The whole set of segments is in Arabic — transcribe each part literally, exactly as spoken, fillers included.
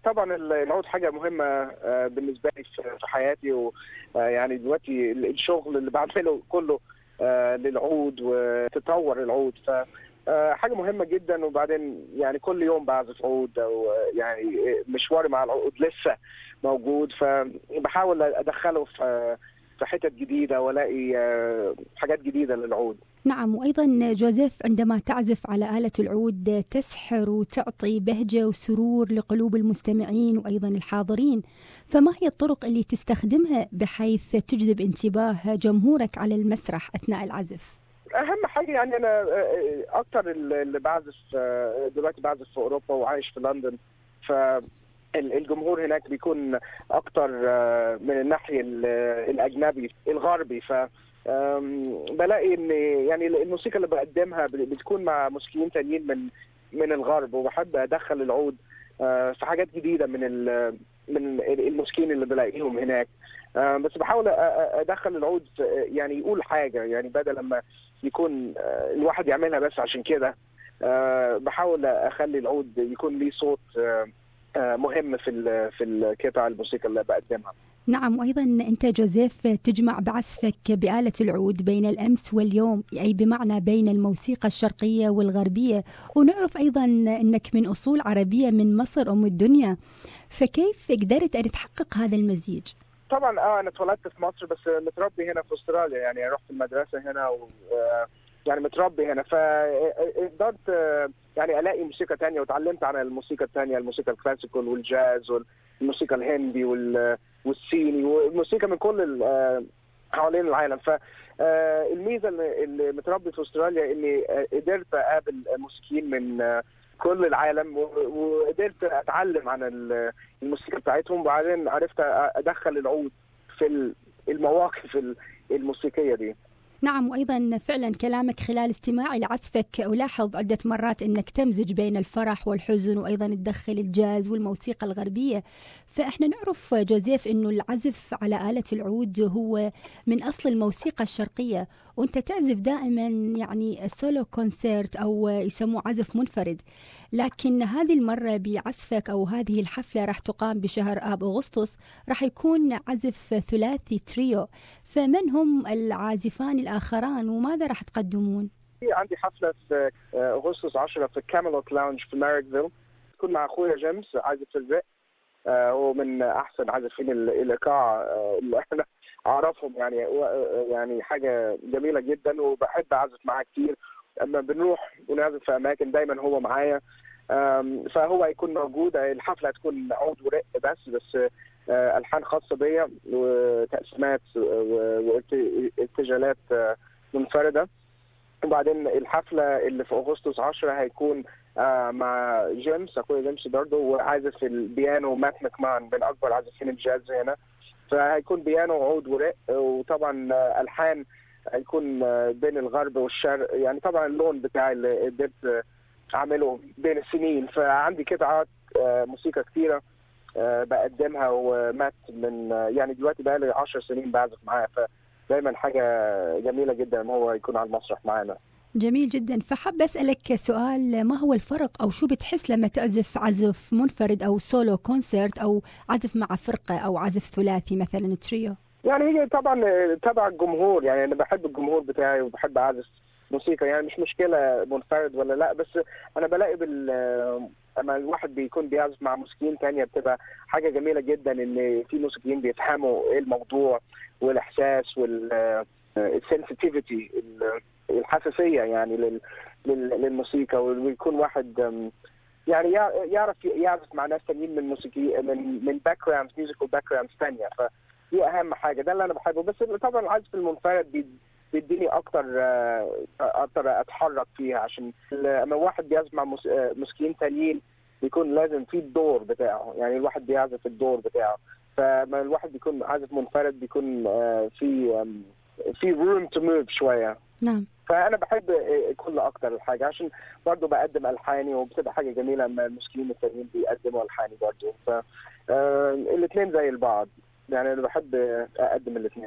طبعا العود حاجه مهمه بالنسبه لي في حياتي، ويعني دلوقتي الشغل اللي بعمله كله للعود وتطور العود، ف حاجه مهمه جدا. وبعدين يعني كل يوم بعزف عود، او يعني مشواري مع العود لسه موجود، فبحاول ادخله في في حتت جديده والاقي حاجات جديده للعود. نعم، وأيضا جوزيف عندما تعزف على آلة العود تسحر وتعطي بهجة وسرور لقلوب المستمعين وأيضا الحاضرين، فما هي الطرق اللي تستخدمها بحيث تجذب انتباه جمهورك على المسرح أثناء العزف؟ أهم حاجة يعني أنا أكتر اللي بعزف دلوقتي بعزف في أوروبا وعايش في لندن، فالجمهور هناك بيكون أكتر من الناحية الأجنبي الغربي، ف بلاقي ان يعني الموسيقى اللي بقدمها بتكون مع موسيقيين تانيين من من الغرب، وبحب ادخل العود في حاجات جديده من من الموسيقيين اللي بلاقيهم هناك. بس بحاول ادخل العود يعني يقول حاجه، يعني بدل لما يكون الواحد يعملها بس عشان كده، بحاول اخلي العود يكون ليه صوت مهم في في القطع الموسيقى اللي بقدمها. نعم، وأيضا أنت جوزيف تجمع بعزفك بآلة العود بين الأمس واليوم، أي بمعنى بين الموسيقى الشرقية والغربية، ونعرف أيضا أنك من أصول عربية من مصر أم الدنيا، فكيف قدرت أن تحقق هذا المزيج؟ طبعا اه انا اتولدت في مصر بس متربي هنا في استراليا، يعني رحت المدرسة هنا و يعني متربي هنا، فقدرت يعني الاقي موسيقى تانية وتعلمت عن الموسيقى التانية، الموسيقى الكلاسيكال والجاز والموسيقى الهندي والصيني والموسيقى من كل حوالين العالم. فالميزة اللي متربي في استراليا اني قدرت اقابل موسيقيين من كل العالم، وقدرت اتعلم عن الموسيقى بتاعتهم، وبعدين عرفت ادخل العود في المواقف الموسيقية دي. نعم، وأيضا فعلا كلامك خلال استماعي لعزفك ألاحظ عدة مرات أنك تمزج بين الفرح والحزن، وأيضا تدخل الجاز والموسيقى الغربية. فإحنا نعرف جوزيف أنه العزف على آلة العود هو من أصل الموسيقى الشرقية، وأنت تعزف دائما يعني سولو كونسيرت أو يسموه عزف منفرد، لكن هذه المرة بعزفك أو هذه الحفلة راح تقام بشهر آب أغسطس، راح يكون عزف ثلاثي تريو، فمن هم العازفان الآخران وماذا راح تقدمون؟ عندي حفلة في أغسطس عشرة في كاميلوت لاونج في ماريكفيل، تكون مع أخويا جيمس عازف الرق، هو من أحسن عازفين الإيقاع اللي احنا أعرفهم، يعني يعني حاجة جميلة جدا وبحب أعزف معاه كتير. أما بنروح ونعزف في أماكن دايما هو معايا، فهو هيكون موجود. الحفلة هتكون عود ورق بس بس ألحان خاصة بيا وتقسيمات وارتجالات منفردة. وبعدين الحفلة اللي في أغسطس عشرة هيكون مع جيمس أخويا جيمس برضه، وعازف البيانو مات ماكمان من أكبر عازفين الجاز هنا، فهيكون بيانو وعود ورق، وطبعا ألحان هيكون بين الغرب والشرق، يعني طبعا اللون بتاعي اللي قدرت أعمله بين السنين. فعندي قطعات موسيقى كتيرة بقدمها، ومات من يعني دلوقتي بقى لي عشر سنين بعزف معاه، فدايما حاجة جميلة جدا ان هو يكون على المسرح معانا. جميل جدا. فحب أسألك سؤال، ما هو الفرق أو شو بتحس لما تعزف عزف منفرد أو سولو كونسرت أو عزف مع فرقة أو عزف ثلاثي مثلا تريو؟ يعني هي طبعا تبع الجمهور، يعني أنا بحب الجمهور بتاعي وبحب أعزف موسيقى، يعني مش مشكلة منفرد ولا لا، بس أنا بلاقي بال اما الواحد بيكون بيعزف مع موسيقيين تانية بتبقى حاجة جميلة جدا، ان في موسيقيين بيفهموا ايه الموضوع والاحساس والسنسيتيفيتي الحساسية يعني للموسيقى، ويكون واحد يعني يعرف يعزف مع ناس تانيين من موسيقى من من باك جراوندز ميوزيكال باك جراوندز ثانية، فدي اهم حاجة، ده اللي انا بحبه. بس طبعا العزف المنفرد بيديني اكتر اقدر اتحرك فيها، عشان لما واحد بيعزف مع موسيقيين تانيين بيكون لازم في الدور بتاعه، يعني الواحد بيعزف الدور بتاعه، فما الواحد بيكون عازف منفرد بيكون في في روم تو موف شويه. نعم. فانا بحب كل اكتر الحاجه، عشان برضه بقدم الحاني، وبتبقى حاجه جميله لما الموسيقيين التانيين بيقدموا الحاني برضه، فالاثنين زي البعض، يعني انا بحب اقدم الاثنين.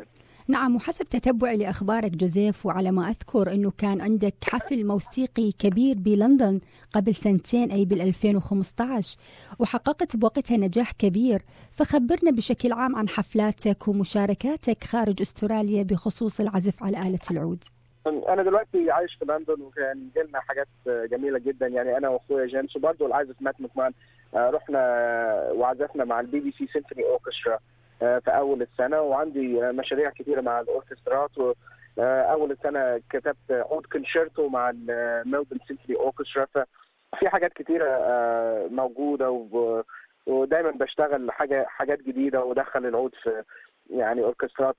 نعم، وحسب تتبعي لأخبارك جوزيف وعلى ما أذكر أنه كان عندك حفل موسيقي كبير بلندن قبل سنتين أي بالألفين وخمسة عشر وحققت بوقتها نجاح كبير، فخبرنا بشكل عام عن حفلاتك ومشاركاتك خارج أستراليا بخصوص العزف على آلة العود. أنا دلوقتي عايش في لندن وكان جلنا حاجات جميلة جدا، يعني أنا وأخويا جيمس وبرضه العازف مات مكمان رحنا وعزفنا مع البي بي سي سيمفوني أوركسترا في أول السنة، وعندي مشاريع كثيرة مع الأوركسترات. وأول السنة كتبت عود كونشيرتو مع الميلبورن سيمفوني أوركسترا، ففي حاجات كثيرة موجودة ودايما بشتغل حاجة حاجات جديدة ودخل العود في يعني أوركسترات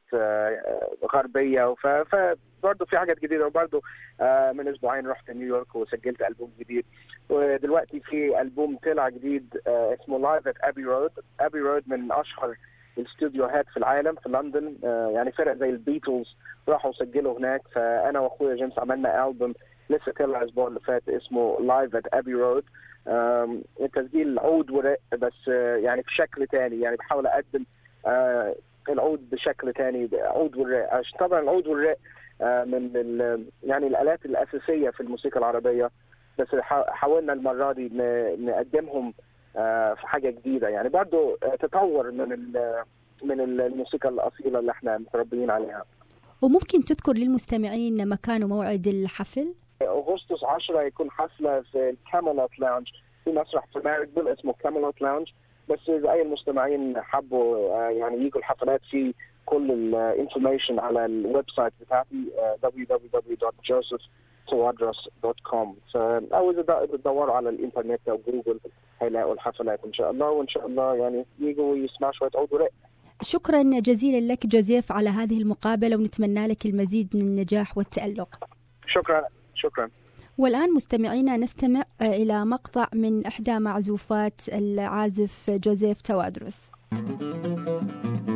غربية، فبرضه في حاجات جديدة. وبرضه من أسبوعين رحت نيويورك وسجلت ألبوم جديد، ودلوقتي في ألبوم طلع جديد اسمه لايف ات أبي رود. أبي رود من أشهر الاستوديوهات في العالم في لندن، يعني فرق زي البيتلز راحوا سجلوا هناك. فأنا وأخويا جيمس عملنا ألبوم لسه طلع الأسبوع اللي فات اسمه لايف ات أبي رود. التسجيل عود ورق بس يعني في شكل تاني، يعني بحاول أقدم العود بشكل تاني، عود والرق. طبعا العود والرق من يعني الآلات الأساسية في الموسيقى العربية، بس حاولنا المرة دي نقدمهم في حاجة جديدة، يعني برضو تطور من من الموسيقى الأصيلة اللي احنا متربيين عليها. وممكن تذكر للمستمعين مكان وموعد الحفل؟ أغسطس عشرة يكون حفلة في الكاميلوت لاونج في مسرح في ماريكفيل اسمه كاميلوت لاونج. بس إذا أي المستمعين حبوا يعني ييجوا الحفلات، في كل الانفورميشن على الويب سايت بتاعتي دبليو دبليو دبليو دوت جوزيف توادرس دوت كوم. أو إذا تدوروا على الإنترنت أو جوجل هيلاقوا الحفلات إن شاء الله، وإن شاء الله يعني ييجوا ويسمعوا شوية عود ورق. شكرا جزيلا لك جوزيف على هذه المقابلة، ونتمنى لك المزيد من النجاح والتألق. شكرا شكرا. والآن مستمعينا نستمع إلى مقطع من إحدى معزوفات العازف جوزيف توادرس.